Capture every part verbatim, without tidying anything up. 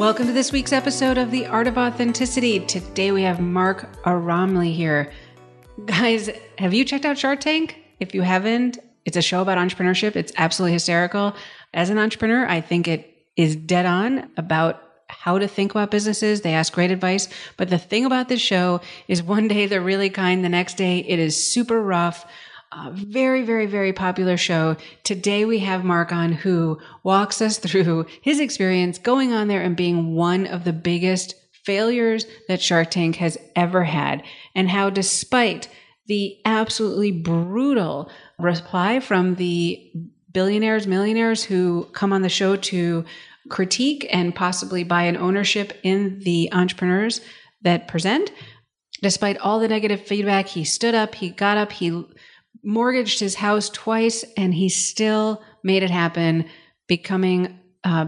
Welcome to this week's episode of The Art of Authenticity. Today we have Mark Aramli here. Guys, have you checked out Shark Tank? If you haven't, it's a show about entrepreneurship. It's absolutely hysterical. As an entrepreneur, I think it is dead on about how to think about businesses. They ask great advice. But the thing about this show is one day they're really kind. The next day it is super rough. A very, very, very popular show. Today we have Mark on, who walks us through his experience going on there and being one of the biggest failures that Shark Tank has ever had, and how despite the absolutely brutal reply from the billionaires, millionaires who come on the show to critique and possibly buy an ownership in the entrepreneurs that present, despite all the negative feedback, he stood up, he got up, he mortgaged his house twice, and he still made it happen, becoming uh,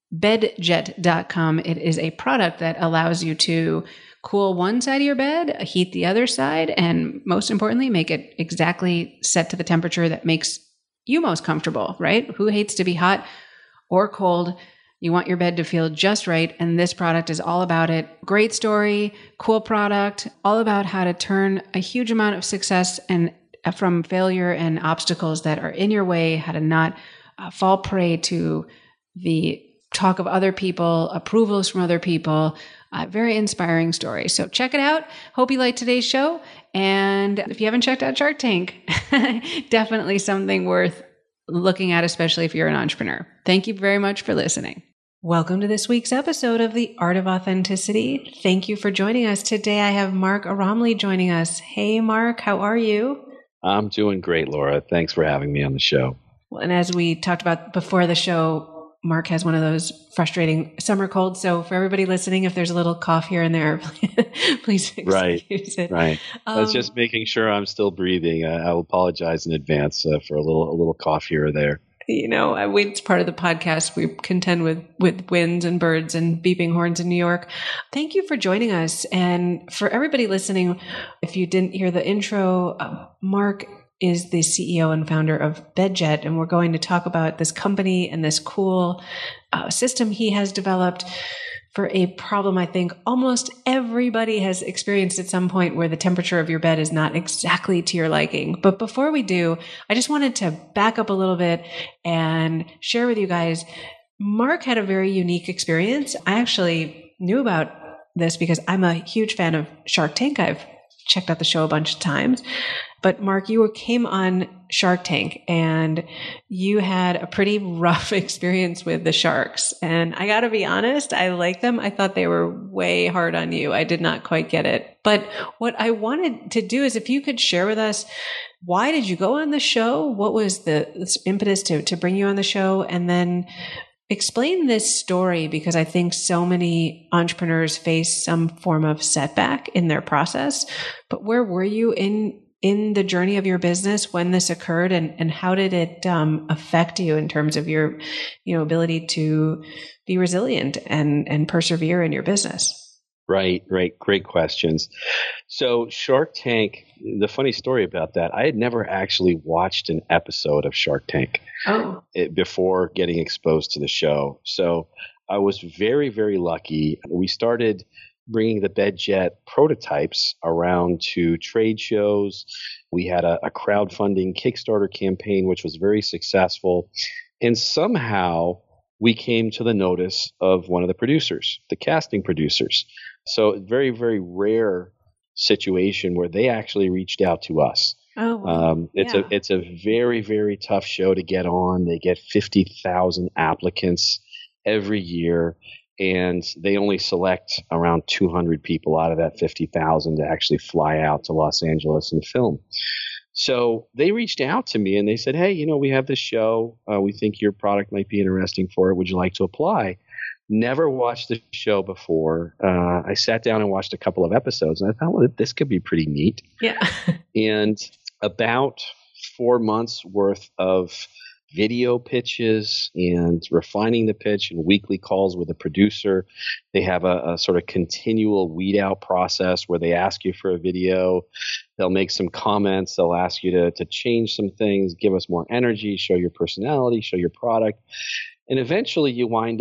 bedjet dot com. It is a product that allows you to cool one side of your bed, heat the other side, and most importantly, make it exactly set to the temperature that makes you most comfortable, right? Who hates to be hot or cold? You want your bed to feel just right, and this product is all about it. Great story, cool product, all about how to turn a huge amount of success and from failure and obstacles that are in your way, how to not uh, fall prey to the talk of other people, approvals from other people. Uh, very inspiring story. So check it out. Hope you liked today's show. And if you haven't checked out Shark Tank, definitely something worth looking at, especially if you're an entrepreneur. Thank you very much for listening. Welcome to this week's episode of The Art of Authenticity. Thank you for joining us. Today I have Mark Aramli joining us. Hey, Mark, how are you? I'm doing great, Laura. Thanks for having me on the show. Well, and as we talked about before the show, Mark has one of those frustrating summer colds. So for everybody listening, if there's a little cough here and there, please excuse right, it. Right. Um, I was just making sure I'm still breathing. I, I'll apologize in advance uh, for a little a little cough here or there. You know, it's part of the podcast. We contend with, with winds and birds and beeping horns in New York. Thank you for joining us. And for everybody listening, if you didn't hear the intro, uh, Mark is the C E O and founder of bedjet, and we're going to talk about this company and this cool uh, system he has developed for a problem I think almost everybody has experienced at some point, where the temperature of your bed is not exactly to your liking. But before we do, I just wanted to back up a little bit and share with you guys, Mark had a very unique experience. I actually knew about this because I'm a huge fan of Shark Tank. I've checked out the show a bunch of times. But Mark, you came on Shark Tank and you had a pretty rough experience with the sharks. And I got to be honest, I like them. I thought they were way hard on you. I did not quite get it. But what I wanted to do is if you could share with us, why did you go on the show? What was the impetus to, to bring you on the show? And then explain this story, because I think so many entrepreneurs face some form of setback in their process. But where were you in in the journey of your business when this occurred, and, and how did it um, affect you in terms of your, you know, ability to be resilient and, and persevere in your business? Right, right. Great questions. So Shark Tank, the funny story about that, I had never actually watched an episode of Shark Tank oh. it, before getting exposed to the show. So I was very, very lucky. We started bringing the bedjet prototypes around to trade shows. We had a, a crowdfunding Kickstarter campaign, which was very successful. And somehow we came to the notice of one of the producers, the casting producers. So very, very rare situation where they actually reached out to us. Oh, wow. um, it's yeah. a it's a very, very tough show to get on. They get fifty thousand applicants every year, and they only select around two hundred people out of that fifty thousand to actually fly out to Los Angeles and film. So they reached out to me and they said, hey, you know, we have this show. Uh, we think your product might be interesting for it. Would you like to apply? Never watched the show before. Uh, I sat down and watched a couple of episodes and I thought, well, this could be pretty neat. Yeah. And about four months worth of video pitches and refining the pitch and weekly calls with the producer. They have a, a sort of continual weed out process where they ask you for a video. They'll make some comments. They'll ask you to, to change some things, give us more energy, show your personality, show your product. And eventually you wind up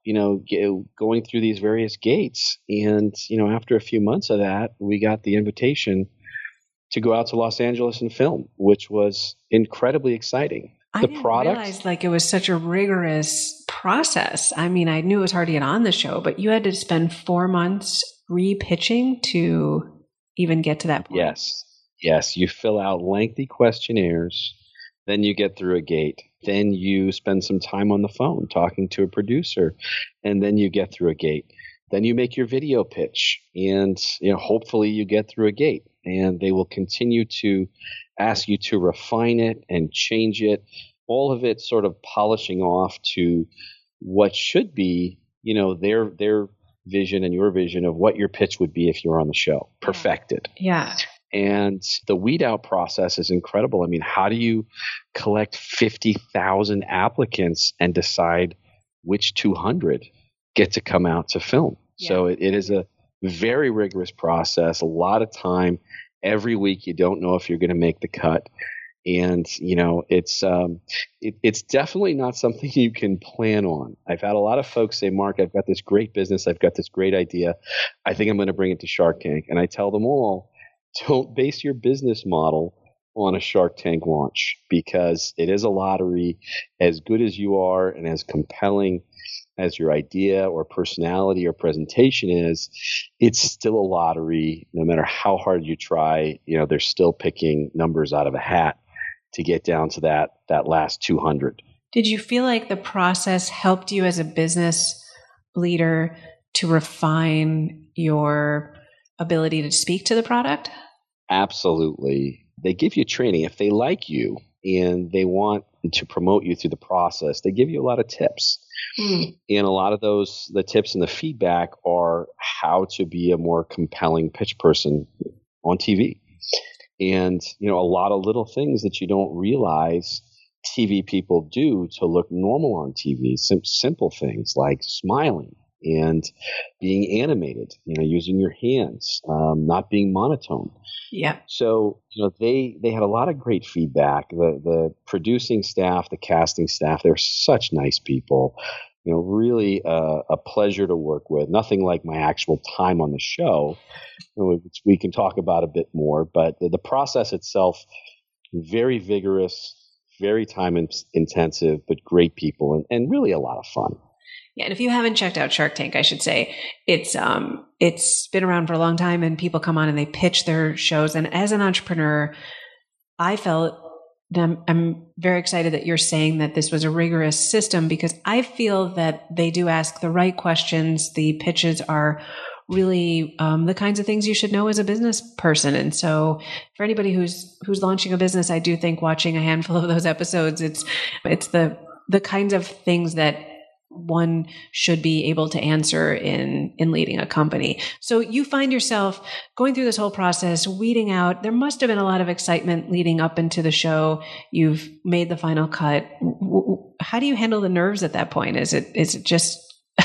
you know, g- going through these various gates. And, you know, after a few months of that, we got the invitation to go out to Los Angeles and film, which was incredibly exciting. I The didn't product, realize like it was such a rigorous process. I mean, I knew it was hard to get on the show, but you had to spend four months re-pitching to even get to that point. yes, yes, you fill out lengthy questionnaires, then you get through a gate, then you spend some time on the phone talking to a producer, and then you get through a gate. Then you make your video pitch, and you know, hopefully you get through a gate, and they will continue to ask you to refine it and change it, all of it sort of polishing off to what should be, you know, their their vision and your vision of what your pitch would be if you were on the show, perfected. Yeah. And the weed out process is incredible. I mean, how do you collect fifty thousand applicants and decide which two hundred get to come out to film? Yeah. So it, it is a very rigorous process, a lot of time. Every week, you don't know if you're going to make the cut. And, you know, it's um, it, it's definitely not something you can plan on. I've had a lot of folks say, Mark, I've got this great business. I've got this great idea. I think I'm going to bring it to Shark Tank. And I tell them all, don't base your business model on a Shark Tank launch, because it is a lottery. As good as you are and as compelling as your idea or personality or presentation is, it's still a lottery. No matter how hard you try, you know, they're still picking numbers out of a hat to get down to that that last two hundred. Did you feel like the process helped you as a business leader to refine your ability to speak to the product? Absolutely. They give you training. If they like you and they want to promote you through the process, they give you a lot of tips. Mm. And a lot of those, the tips and the feedback are how to be a more compelling pitch person on T V. And, you know, a lot of little things that you don't realize T V people do to look normal on T V. Sim- simple things like smiling and being animated, you know, using your hands, um, not being monotone. Yeah. So, you know, they, they had a lot of great feedback. The, the producing staff, the casting staff, they're such nice people, you know, really uh, a pleasure to work with. Nothing like my actual time on the show, which we can talk about a bit more, but the, the process itself, very vigorous, very time in, intensive, but great people and, and really a lot of fun. Yeah, and if you haven't checked out Shark Tank, I should say it's um it's been around for a long time, and people come on and they pitch their shows. And as an entrepreneur, I felt I'm, I'm very excited that you're saying that this was a rigorous system, because I feel that they do ask the right questions. The pitches are really um, the kinds of things you should know as a business person. And so for anybody who's who's launching a business, I do think watching a handful of those episodes, it's it's the the kinds of things that one should be able to answer in, in leading a company. So you find yourself going through this whole process, weeding out. There must have been a lot of excitement leading up into the show. You've made the final cut. How do you handle the nerves at that point? Is it, is it just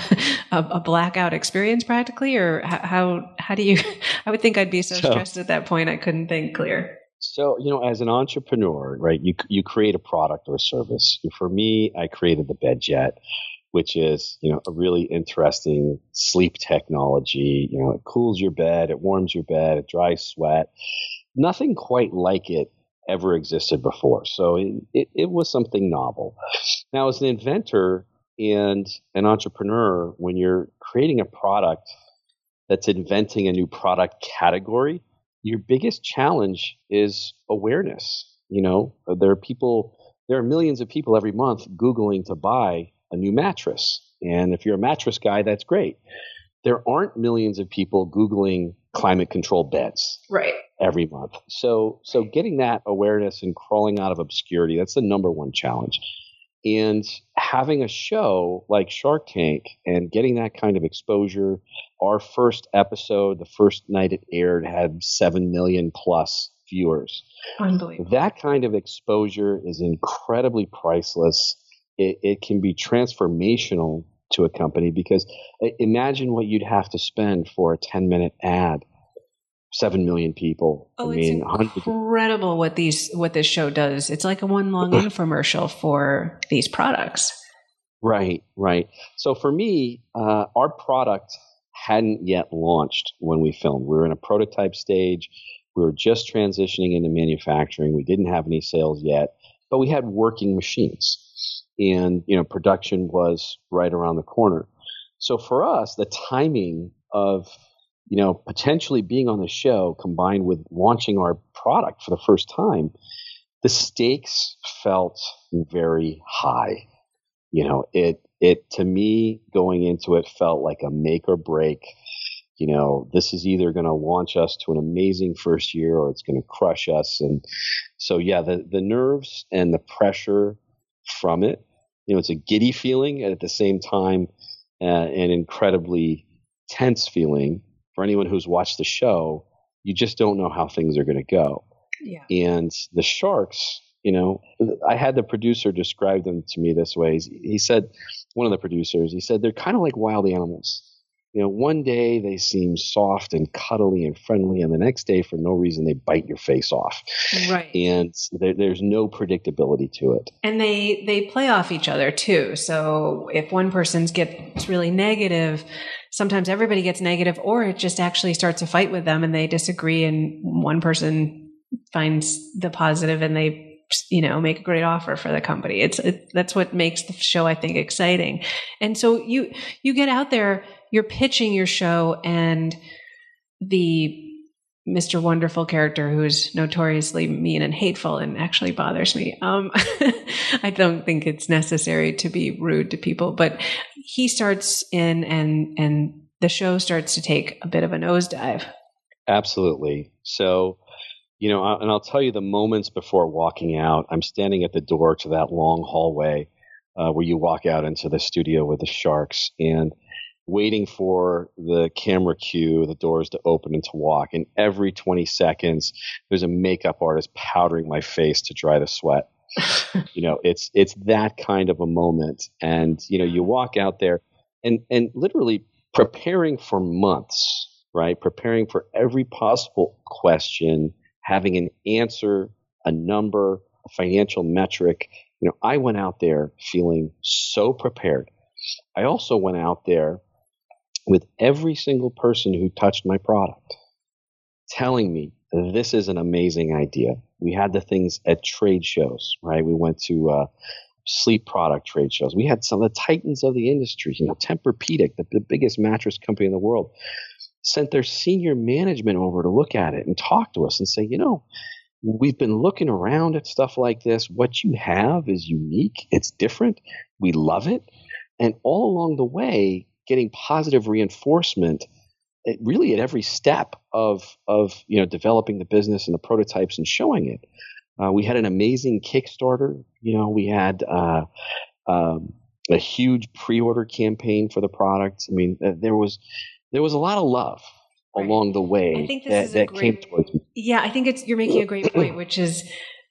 a, a blackout experience practically, or how, how do you, I would think I'd be so, so stressed at that point I couldn't think clear. So, you know, as an entrepreneur, right, you, you create a product or a service. For me, I created the BedJet, which is, you know, a really interesting sleep technology. You know, it cools your bed, it warms your bed, it dries sweat. Nothing quite like it ever existed before. So it, it, it was something novel. Now, as an inventor and an entrepreneur, when you're creating a product that's inventing a new product category, your biggest challenge is awareness. You know, there are people, there are millions of people every month Googling to buy a new mattress. And if you're a mattress guy, that's great. There aren't millions of people Googling climate controlled beds right. every month. So, so getting that awareness and crawling out of obscurity, that's the number one challenge. And having a show like Shark Tank and getting that kind of exposure, our first episode, the first night it aired, had seven million plus viewers. Unbelievable. That kind of exposure is incredibly priceless. It, it can be transformational to a company, because imagine what you'd have to spend for a ten minute ad. Seven million people. Oh, I it's mean, incredible what these what this show does. It's like a one long infomercial for these products. Right, right. So for me, uh, our product hadn't yet launched when we filmed. We were in a prototype stage. We were just transitioning into manufacturing. We didn't have any sales yet, but we had working machines. And, you know, production was right around the corner. So for us, the timing of, you know, potentially being on the show combined with launching our product for the first time, the stakes felt very high. You know, it, it, to me, going into it felt like a make or break. You know, this is either going to launch us to an amazing first year or it's going to crush us. And so, yeah, the, the nerves and the pressure from it, you know, it's a giddy feeling and at the same time, uh, an incredibly tense feeling for anyone who's watched the show. You just don't know how things are going to go. Yeah. And the sharks, you know, I had the producer describe them to me this way. He said, one of the producers, he said, they're kind of like wild animals. You know, one day they seem soft and cuddly and friendly, and the next day, for no reason, they bite your face off. Right. And there, there's no predictability to it. And they they play off each other too. So if one person gets really negative, sometimes everybody gets negative, or it just actually starts a fight with them and they disagree, and one person finds the positive and they, you know, make a great offer for the company. It's it, that's what makes the show, I think, exciting. And so you you get out there, you're pitching your show, and the Mister Wonderful character, who is notoriously mean and hateful and actually bothers me. Um, I don't think it's necessary to be rude to people, but he starts in, and and the show starts to take a bit of a nosedive. Absolutely. So, you know, and I'll tell you the moments before walking out, I'm standing at the door to that long hallway uh, where you walk out into the studio with the sharks, and waiting for the camera cue, the doors to open and to walk. And every twenty seconds, there's a makeup artist powdering my face to dry the sweat. You know, it's it's that kind of a moment. And, you know, you walk out there and, and literally preparing for months, right? Preparing for every possible question, having an answer, a number, a financial metric. You know, I went out there feeling so prepared. I also went out there with every single person who touched my product telling me this is an amazing idea. We had the things at trade shows, right? We went to uh, sleep product trade shows. We had some of the titans of the industry, you know, Tempur-Pedic, the, the biggest mattress company in the world, sent their senior management over to look at it and talk to us and say, you know, we've been looking around at stuff like this. What you have is unique. It's different. We love it. And all along the way, getting positive reinforcement at really at every step of, of, you know, developing the business and the prototypes and showing it. Uh, we had an amazing Kickstarter. You know, we had uh, um, a huge pre-order campaign for the product. I mean, uh, there was there was a lot of love right. along the way I think this that, is that a great, came towards me. Yeah, I think it's you're making a great point, which is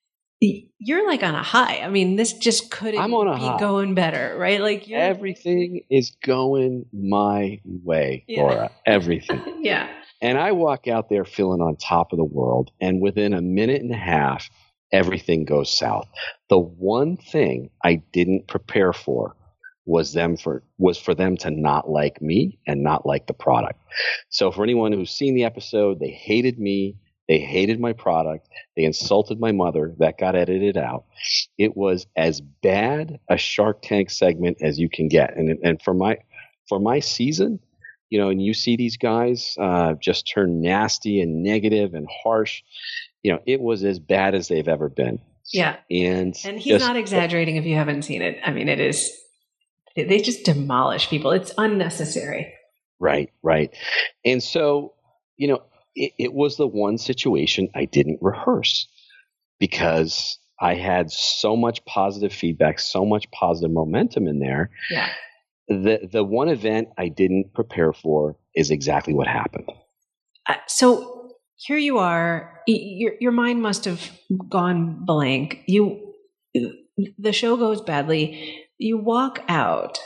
you're like on a high. I mean, this just couldn't I'm on a be high. going better, right? Like you're, everything is going my way, yeah. Laura. Everything. Yeah. And I walk out there feeling on top of the world, and within a minute and a half, everything goes south. The one thing I didn't prepare for was them for was for them to not like me and not like the product. So for anyone who's seen the episode, they hated me. They hated my product. They insulted my mother. That got edited out. It was as bad a Shark Tank segment as you can get. And and for my for my season, you know, and you see these guys uh, just turn nasty and negative and harsh. You know, it was as bad as they've ever been. Yeah. And and he's just, not exaggerating if you haven't seen it. I mean, it is. They just demolish people. It's unnecessary. Right. Right. And so, you know. It, it was the one situation I didn't rehearse because I had so much positive feedback, so much positive momentum in there. Yeah. The the one event I didn't prepare for is exactly what happened. Uh, so here you are. Your your mind must have gone blank. You the show goes badly. You walk out.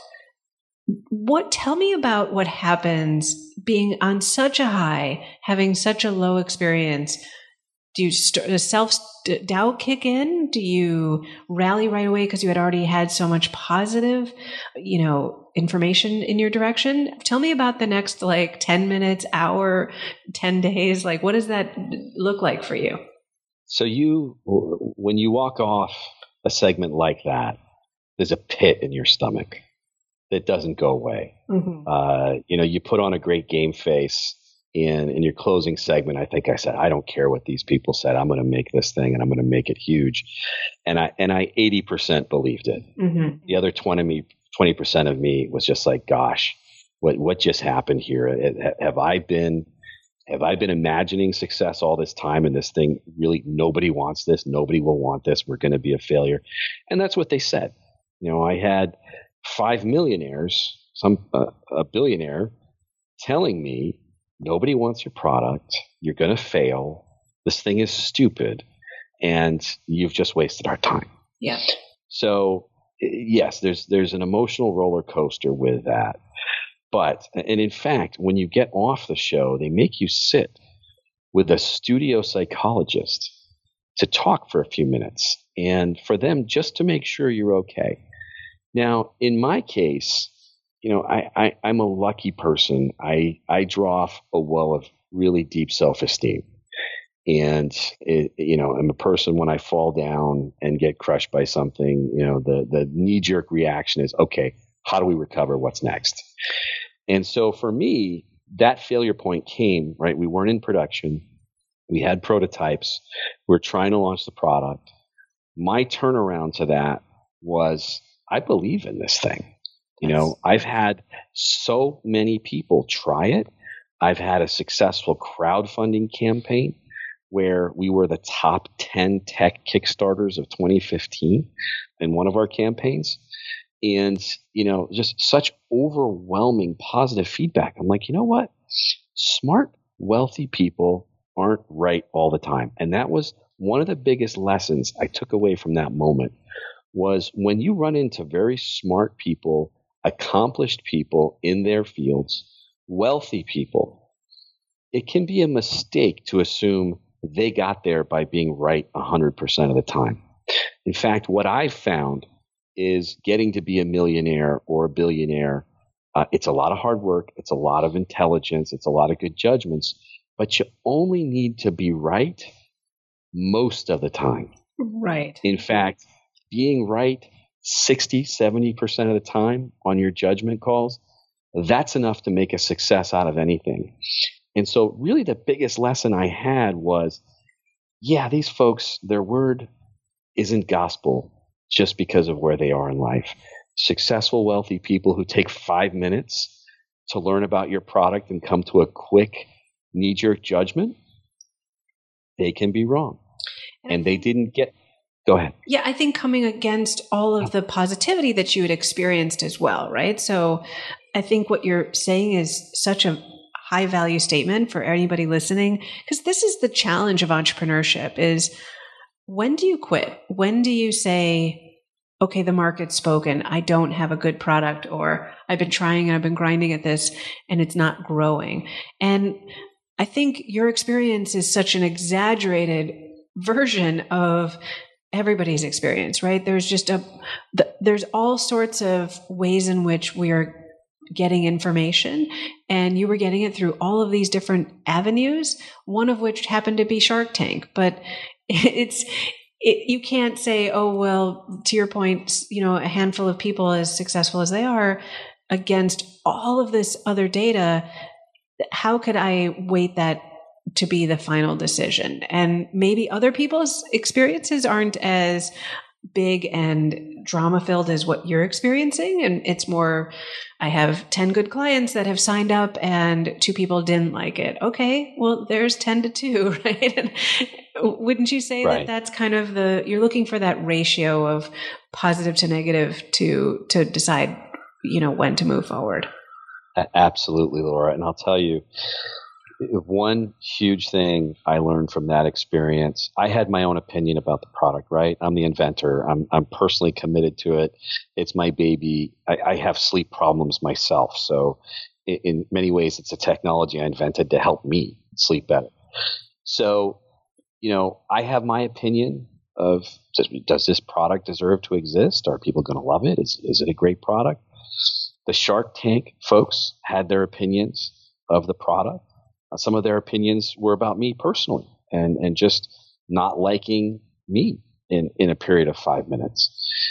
What, tell me about what happens being on such a high, having such a low experience. Do you st- does self-doubt kick in? Do you rally right away because you had already had so much positive, you know, information in your direction? Tell me about the next like ten minutes, hour, ten days. Like, what does that look like for you? So you, when you walk off a segment like that, there's a pit in your stomach that doesn't go away. Mm-hmm. Uh, you know, you put on a great game face. In, in your closing segment, I think I said, I don't care what these people said. I'm going to make this thing and I'm going to make it huge. And I, and I eighty percent believed it. Mm-hmm. The other twenty, twenty percent of me was just like, gosh, what, what just happened here? Have I been, have I been imagining success all this time and this thing really, nobody wants this. Nobody will want this. We're going to be a failure. And that's what they said. You know, I had five millionaires, some, uh, a billionaire telling me, nobody wants your product. You're going to fail. This thing is stupid. And you've just wasted our time. Yeah. So yes, there's, there's an emotional roller coaster with that. But, and in fact, when you get off the show, they make you sit with a studio psychologist to talk for a few minutes and for them just to make sure you're okay. Now, in my case, you know, I, I, I'm a lucky person. I, I draw off a well of really deep self-esteem. And, it, you know, I'm a person when I fall down and get crushed by something, you know, the, the knee-jerk reaction is, okay, how do we recover? What's next? And so for me, that failure point came, right? We weren't in production. We had prototypes. We were trying to launch the product. My turnaround to that was, I believe in this thing. You know, I've had so many people try it. I've had a successful crowdfunding campaign where we were the top ten tech Kickstarters of twenty fifteen in one of our campaigns. And, you know, just such overwhelming positive feedback. I'm like, you know what? Smart, wealthy people aren't right all the time. And that was one of the biggest lessons I took away from that moment was when you run into very smart people, accomplished people in their fields, wealthy people, it can be a mistake to assume they got there by being right one hundred percent of the time. In fact, what I've found is getting to be a millionaire or a billionaire, uh, it's a lot of hard work, it's a lot of intelligence, it's a lot of good judgments, but you only need to be right most of the time. Right. In fact, being right sixty, seventy percent of the time on your judgment calls, that's enough to make a success out of anything. And so really the biggest lesson I had was, yeah, these folks, their word isn't gospel just because of where they are in life. Successful, wealthy people who take five minutes to learn about your product and come to a quick knee-jerk judgment, they can be wrong. And, and they didn't get Go ahead. Yeah, I think coming against all of the positivity that you had experienced as well, right? So I think what you're saying is such a high value statement for anybody listening, because this is the challenge of entrepreneurship is when do you quit? When do you say, okay, the market's spoken. I don't have a good product, or I've been trying and I've been grinding at this and it's not growing. And I think your experience is such an exaggerated version of everybody's experience, right? There's just a, there's all sorts of ways in which we are getting information, and you were getting it through all of these different avenues, one of which happened to be Shark Tank. But it's, it, you can't say, oh, well, to your point, you know, a handful of people as successful as they are against all of this other data. How could I weight that to be the final decision? And maybe other people's experiences aren't as big and drama filled as what you're experiencing. And it's more, I have ten good clients that have signed up and two people didn't like it. Okay, well, there's ten to two, right? And wouldn't you say right. that that's kind of the, you're looking for that ratio of positive to negative to, to decide, you know, when to move forward? Absolutely, Laura. And I'll tell you, one huge thing I learned from that experience, I had my own opinion about the product, right? I'm the inventor. I'm I'm personally committed to it. It's my baby. I, I have sleep problems myself. So in, in many ways, it's a technology I invented to help me sleep better. So you know, I have my opinion of does, does this product deserve to exist? Are people going to love it? Is is it a great product? The Shark Tank folks had their opinions of the product. Uh, some of their opinions were about me personally and, and just not liking me in, in a period of five minutes.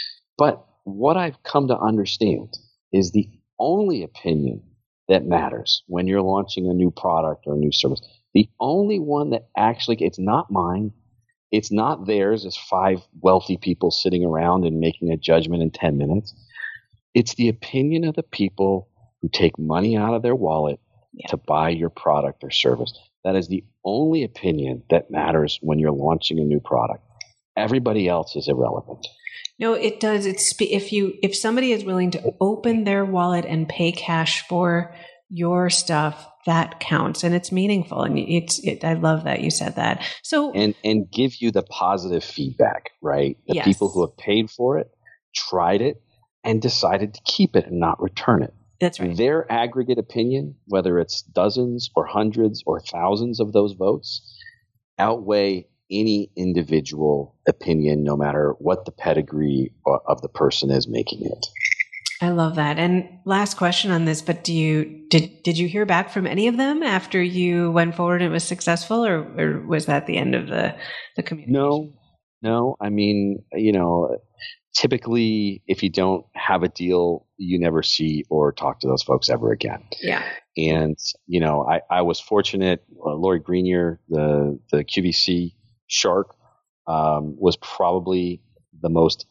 But what I've come to understand is the only opinion that matters when you're launching a new product or a new service. The only one that actually, it's not mine. It's not theirs as five wealthy people sitting around and making a judgment in ten minutes. It's the opinion of the people who take money out of their wallet yeah. to buy your product or service. That is the only opinion that matters when you're launching a new product. Everybody else is irrelevant. No, it does. It's if you if somebody is willing to open their wallet and pay cash for your stuff, that counts, and it's meaningful. And it's it, I love that you said that. So and and give you the positive feedback, right? The yes. people who have paid for it, tried it, and decided to keep it and not return it. That's right. Their aggregate opinion, whether it's dozens or hundreds or thousands of those votes, outweigh any individual opinion, no matter what the pedigree of the person is making it. I love that. And last question on this, but do you did did you hear back from any of them after you went forward and it was successful, or, or was that the end of the, the communication? No, no. I mean, you know, typically if you don't have a deal, you never see or talk to those folks ever again. Yeah. And, you know, I, I was fortunate. Uh, Lori Greenier, the, the Q V C shark, um, was probably the most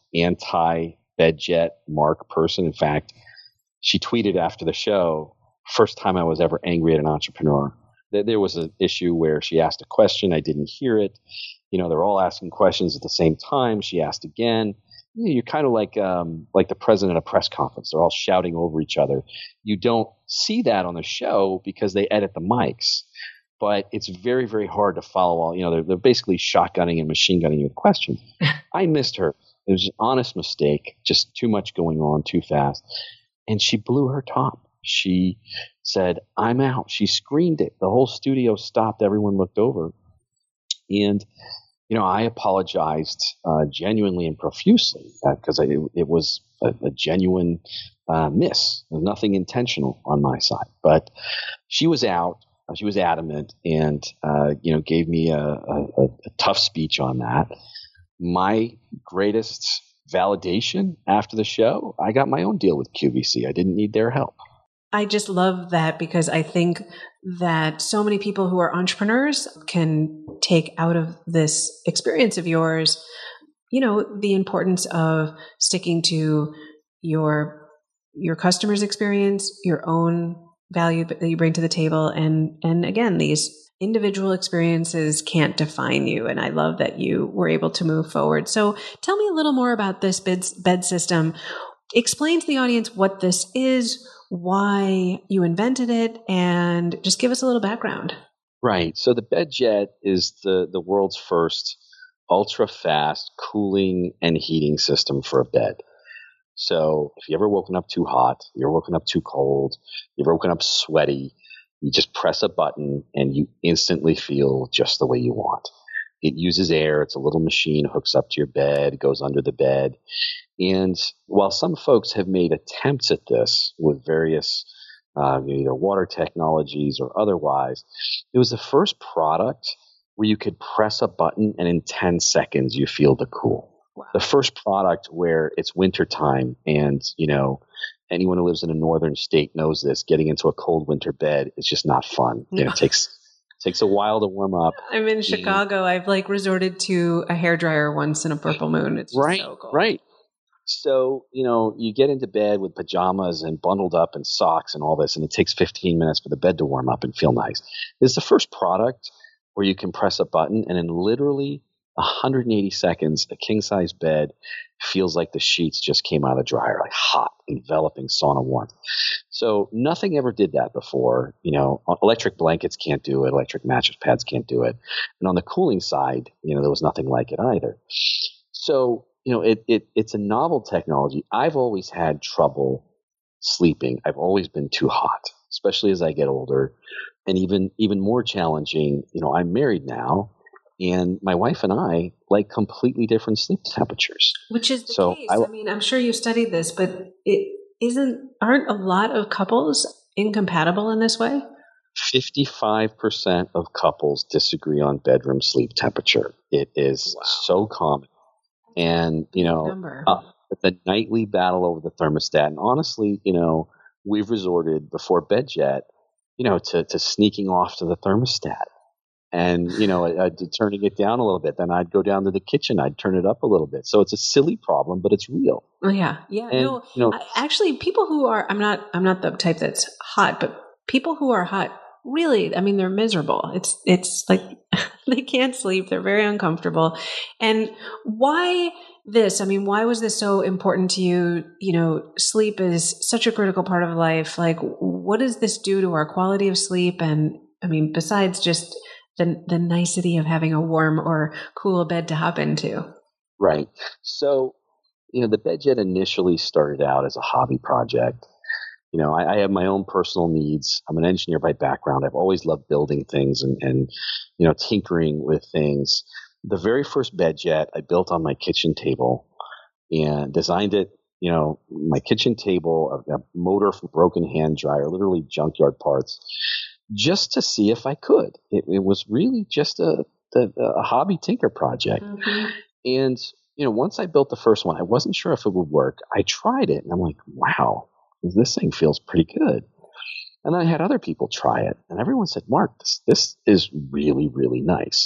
anti-BedJet Mark person. In fact, she tweeted after the show, first time I was ever angry at an entrepreneur. There, there was an issue where she asked a question. I didn't hear it. You know, they're all asking questions at the same time. She asked again. You're kind of like um, like the president at a press conference. They're all shouting over each other. You don't see that on the show because they edit the mics. But it's very, very hard to follow all. You know, they're, they're basically shotgunning and machine gunning you with questions. I missed her. It was an honest mistake, just too much going on too fast. And she blew her top. She said, I'm out. She screamed it. The whole studio stopped. Everyone looked over. And, you know, I apologized uh, genuinely and profusely because uh, it, it was a, a genuine uh, miss. There was nothing intentional on my side. But she was out. She was adamant and, uh, you know, gave me a, a, a tough speech on that. My greatest validation after the show, I got my own deal with Q V C. I didn't need their help. I just love that because I think that so many people who are entrepreneurs can take out of this experience of yours, you know, the importance of sticking to your your customer's experience, your own value that you bring to the table. And, and again, these individual experiences can't define you. And I love that you were able to move forward. So tell me a little more about this bed, bed system. Explain to the audience what this is, why you invented it, and just give us a little background. Right. So the BedJet is the, the world's first ultra-fast cooling and heating system for a bed. So if you ever woken up too hot, you're woken up too cold, you've woken up sweaty, you just press a button and you instantly feel just the way you want. It uses air. It's a little machine, hooks up to your bed, goes under the bed. And while some folks have made attempts at this with various uh, either water technologies or otherwise, it was the first product where you could press a button and in ten seconds you feel the cool. Wow. The first product where it's wintertime and, you know, anyone who lives in a northern state knows this, getting into a cold winter bed is just not fun. No. You know, it takes takes a while to warm up. I'm in Chicago. I've like resorted to a hairdryer once in a purple moon. It's just right, so cold. Right. So, you know, you get into bed with pajamas and bundled up and socks and all this, and it takes fifteen minutes for the bed to warm up and feel nice. It's the first product where you can press a button and in literally one hundred eighty seconds, a king-size bed feels like the sheets just came out of the dryer, like hot, enveloping sauna warmth. So nothing ever did that before. You know, electric blankets can't do it. Electric mattress pads can't do it. And on the cooling side, you know, there was nothing like it either. So, you know, it, it it's a novel technology. I've always had trouble sleeping. I've always been too hot, especially as I get older. And even even more challenging, you know, I'm married now. And my wife and I like completely different sleep temperatures. Which is the so case. I, I mean, I'm sure you studied this, but it isn't, aren't a lot of couples incompatible in this way? fifty-five percent of couples disagree on bedroom sleep temperature. It is wow. so common. And, you know, uh, the nightly battle over the thermostat. And honestly, you know, we've resorted before bed jet, you know, to, to sneaking off to the thermostat and, you know, I, I'd turning it down a little bit. Then I'd go down to the kitchen. I'd turn it up a little bit. So it's a silly problem, but it's real. Oh, yeah. Yeah. And, no, you know, I, actually people who are, I'm not, I'm not the type that's hot, but people who are hot, really, I mean, they're miserable. It's, it's like they can't sleep. They're very uncomfortable. And why this? I mean, why was this so important to you? You know, sleep is such a critical part of life. Like, what does this do to our quality of sleep? And I mean, besides just the, the nicety of having a warm or cool bed to hop into. Right. So, you know, the BedJet initially started out as a hobby project. You know, I, I have my own personal needs. I'm an engineer by background. I've always loved building things and, and you know, tinkering with things. The very first BedJet I built on my kitchen table and designed it, you know, my kitchen table, a, a motor from broken hand dryer, literally junkyard parts, just to see if I could. It, it was really just a, a, a hobby tinker project. Mm-hmm. And, you know, once I built the first one, I wasn't sure if it would work. I tried it and I'm like, wow, this thing feels pretty good. And I had other people try it and everyone said, Mark, this, this is really, really nice.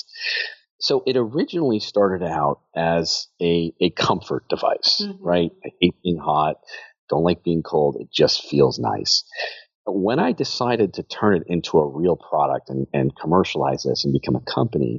So it originally started out as a, a comfort device, mm-hmm. right? I hate being hot, don't like being cold. It just feels nice. But when I decided to turn it into a real product and, and commercialize this and become a company,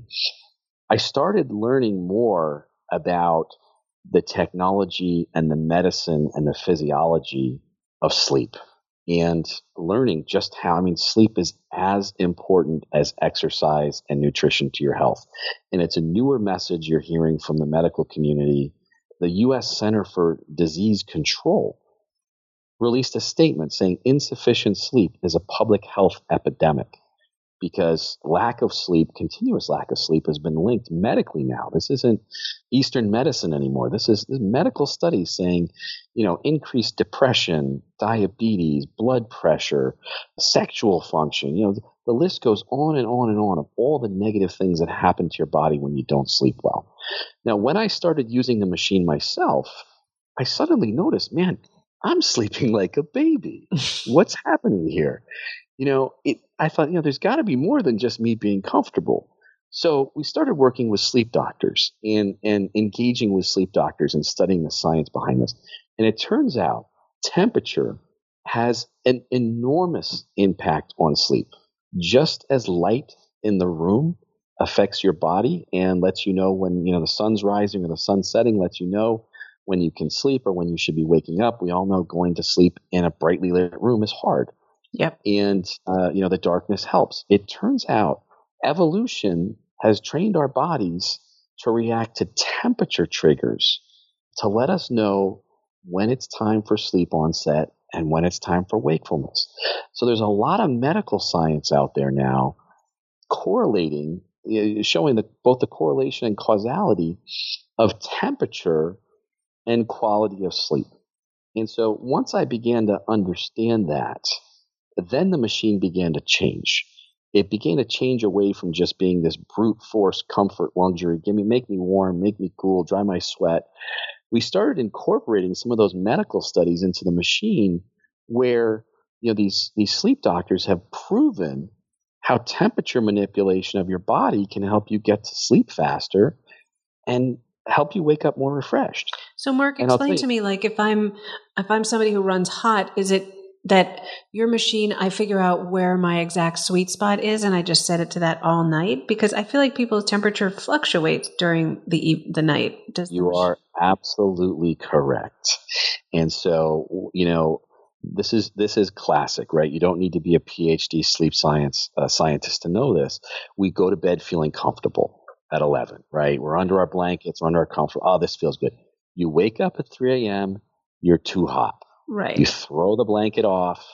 I started learning more about the technology and the medicine and the physiology of sleep and learning just how, I mean, sleep is as important as exercise and nutrition to your health. And it's a newer message you're hearing from the medical community. The U S Center for Disease Control released a statement saying insufficient sleep is a public health epidemic because lack of sleep, continuous lack of sleep has been linked medically now. This isn't Eastern medicine anymore. This is, this is medical studies saying, you know, increased depression, diabetes, blood pressure, sexual function, you know, the, the list goes on and on and on of all the negative things that happen to your body when you don't sleep well. Now, when I started using the machine myself, I suddenly noticed, man, I'm sleeping like a baby. What's happening here? You know, it, I thought, you know, there's got to be more than just me being comfortable. So we started working with sleep doctors and, and engaging with sleep doctors and studying the science behind this. And it turns out temperature has an enormous impact on sleep. Just as light in the room affects your body and lets you know when, you know, the sun's rising or the sun's setting, lets you know when you can sleep or when you should be waking up. We all know going to sleep in a brightly lit room is hard. Yep. And, uh, you know, the darkness helps. It turns out evolution has trained our bodies to react to temperature triggers to let us know when it's time for sleep onset and when it's time for wakefulness. So there's a lot of medical science out there now correlating, you know, showing the, both the correlation and causality of temperature and quality of sleep. And so once I began to understand that, then the machine began to change. It began to change away from just being this brute force comfort luxury. Give me, make me warm, make me cool, dry my sweat. We started incorporating some of those medical studies into the machine where, you know, these, these sleep doctors have proven how temperature manipulation of your body can help you get to sleep faster and help you wake up more refreshed. So Mark, explain to me, like if I'm, if I'm somebody who runs hot, is it that your machine, I figure out where my exact sweet spot is and I just set it to that all night? Because I feel like people's temperature fluctuates during the the night. Does you are absolutely correct. And so, you know, this is this is classic, right? You don't need to be a PhD sleep science uh, scientist to know this. We go to bed feeling comfortable at eleven, right? We're under our blankets, we're under our comfort. Oh, this feels good. You wake up at three a.m., you're too hot. Right. You throw the blanket off,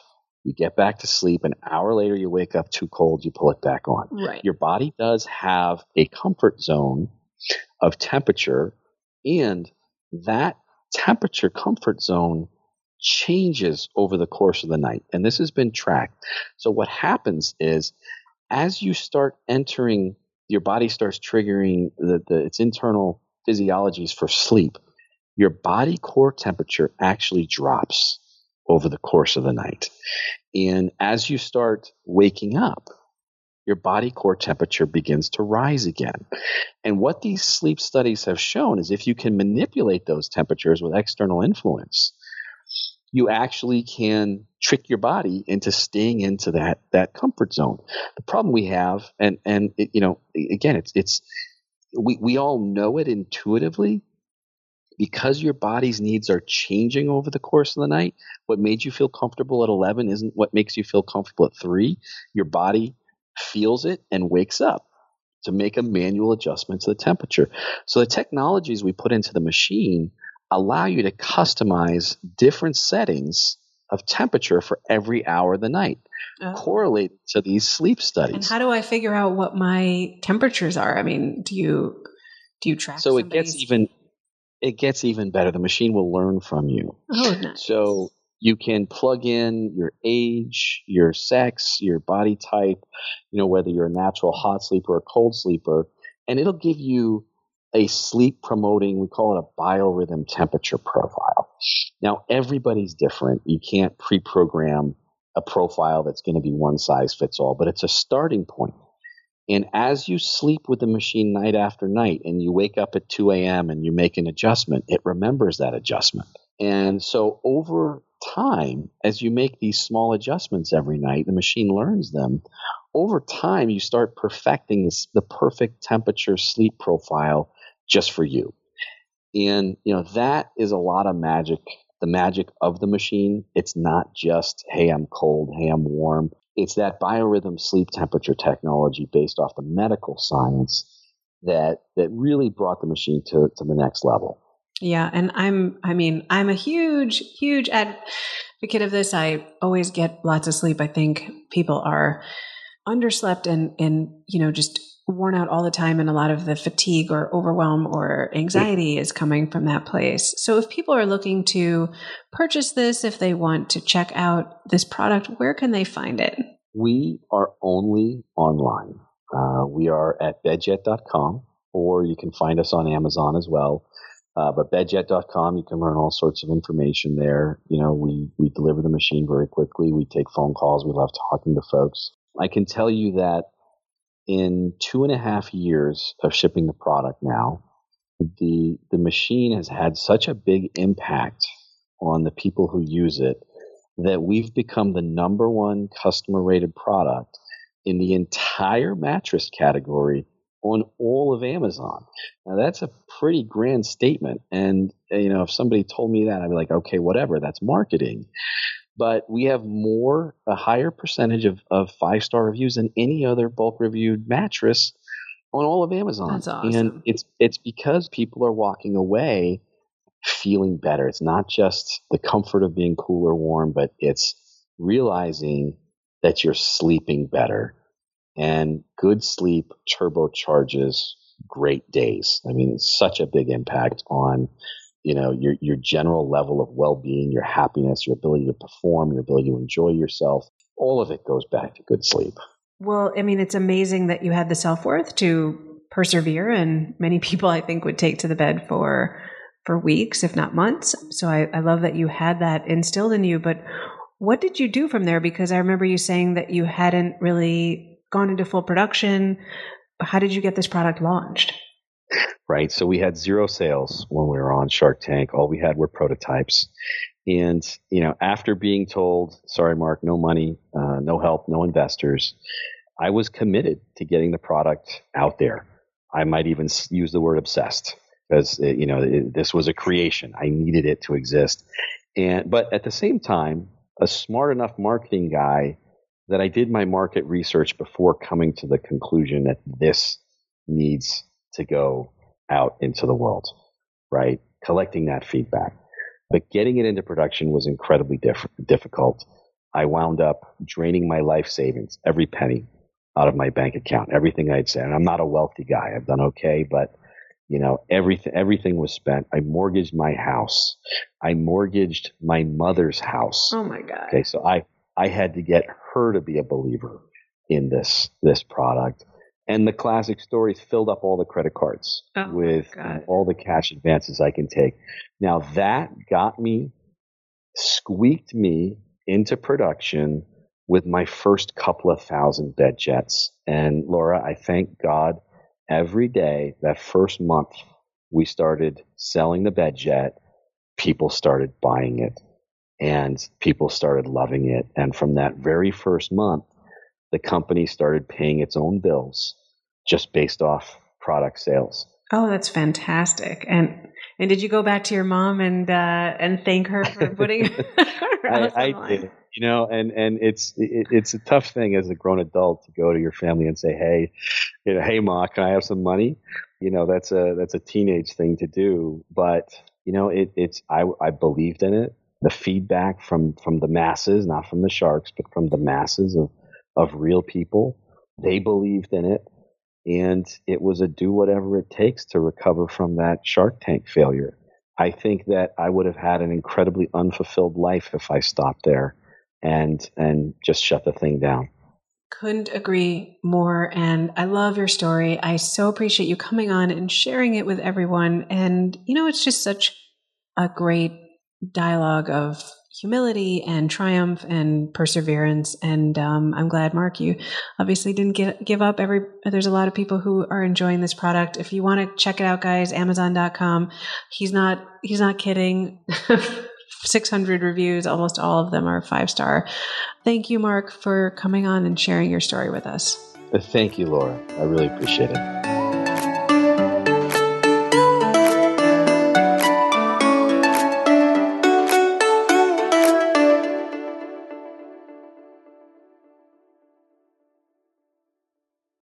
You get back to sleep. An hour later, you wake up too cold. You pull it back on. Right. Your body does have a comfort zone of temperature, and that temperature comfort zone changes over the course of the night. And this has been tracked. So what happens is as you start entering, your body starts triggering the, the its internal physiologies for sleep, your body core temperature actually drops over the course of the night. And as you start waking up, your body core temperature begins to rise again. And what these sleep studies have shown is if you can manipulate those temperatures with external influence, you actually can trick your body into staying into that that comfort zone. The problem we have, and and it, you know, again, it's it's we we all know it intuitively, because your body's needs are changing over the course of the night. What made you feel comfortable at eleven isn't what makes you feel comfortable at three. Your body feels it and wakes up to make a manual adjustment to the temperature. So the technologies we put into the machine allow you to customize different settings of temperature for every hour of the night, oh. correlated to these sleep studies. And how do I figure out what my temperatures are? I mean, do you do you track? So it gets even it gets even better. The machine will learn from you. Oh, nice. So you can plug in your age, your sex, your body type, you know, whether you're a natural hot sleeper or cold sleeper, and it'll give you a sleep promoting, we call it a biorhythm temperature profile. Now, everybody's different. You can't pre-program a profile that's going to be one size fits all, but it's a starting point. And as you sleep with the machine night after night and you wake up at two a.m. and you make an adjustment, it remembers that adjustment. And so over time, as you make these small adjustments every night, the machine learns them. Over time, you start perfecting this, the perfect temperature sleep profile just for you. And, you know, that is a lot of magic, the magic of the machine. It's not just, hey, I'm cold, hey, I'm warm. It's that biorhythm sleep temperature technology based off the medical science that that really brought the machine to, to the next level. Yeah. And I'm, I mean, I'm a huge, huge advocate of this. I always get lots of sleep. I think people are underslept and, and, you know, just worn out all the time. And a lot of the fatigue or overwhelm or anxiety is coming from that place. So if people are looking to purchase this, if they want to check out this product, where can they find it? We are only online. Uh, we are at bedjet dot com, or you can find us on Amazon as well. Uh, but bedjet dot com, you can learn all sorts of information there. You know, we, we deliver the machine very quickly. We take phone calls. We love talking to folks. I can tell you that in two and a half years of shipping the product now, the the machine has had such a big impact on the people who use it that we've become the number one customer rated product in the entire mattress category on all of Amazon. Now that's a pretty grand statement. And, you know, if somebody told me that, I'd be like, okay, whatever, that's marketing. But we have more, a higher percentage of, of five-star reviews than any other bulk reviewed mattress on all of Amazon. That's awesome. And it's it's because people are walking away feeling better. It's not just the comfort of being cool or warm, but it's realizing that you're sleeping better. And good sleep turbocharges great days. I mean, it's such a big impact on, you know, your your general level of well-being, your happiness, your ability to perform, your ability to enjoy yourself. All of it goes back to good sleep. Well, I mean, it's amazing that you had the self-worth to persevere, and many people, I think, would take to the bed for for weeks, if not months. So I, I love that you had that instilled in you. But what did you do from there? Because I remember you saying that you hadn't really gone into full production. How did you get this product launched? Right. So we had zero sales when we were on Shark Tank. All we had were prototypes. And, you know, after being told, sorry, Mark, no money, uh, no help, no investors, I was committed to getting the product out there. I might even use the word obsessed because, you know, it, this was a creation. I needed it to exist. And, but at the same time, a smart enough marketing guy that I did my market research before coming to the conclusion that this needs to go out into the world, right? Collecting that feedback. But getting it into production was incredibly diff- difficult. I wound up draining my life savings, every penny out of my bank account, everything I'd said. And I'm not a wealthy guy. I've done okay, but you know, everything, everything was spent. I mortgaged my house. I mortgaged my mother's house. Oh my God. Okay. So I, I had to get her to be a believer in this, this product. And the classic stories filled up all the credit cards oh with you know, all the cash advances I can take. Now that got me, squeaked me into production with my first couple of thousand bed jets. And Laura, I thank God every day that first month we started selling the bed jet, people started buying it and people started loving it. And from that very first month, the company started paying its own bills just based off product sales. Oh, that's fantastic. And and did you go back to your mom and uh, and thank her for putting her I, else I online? did, you know, and, and it's it, it's a tough thing as a grown adult to go to your family and say, hey, you know, hey, Ma, can I have some money? You know, that's a that's a teenage thing to do. But, you know, it, it's I, I believed in it. The feedback from, from the masses, not from the sharks, but from the masses of, of real people, they believed in it. And it was a do whatever it takes to recover from that Shark Tank failure. I think that I would have had an incredibly unfulfilled life if I stopped there and and just shut the thing down. Couldn't agree more. And I love your story. I so appreciate you coming on and sharing it with everyone. And, you know, it's just such a great dialogue of humility and triumph and perseverance. And um, I'm glad, Mark, you obviously didn't get, give up. Every There's a lot of people who are enjoying this product. If you want to check it out, guys, amazon dot com. He's not, he's not kidding. six hundred reviews, almost all of them are five star. Thank you, Mark, for coming on and sharing your story with us. Thank you, Laura. I really appreciate it.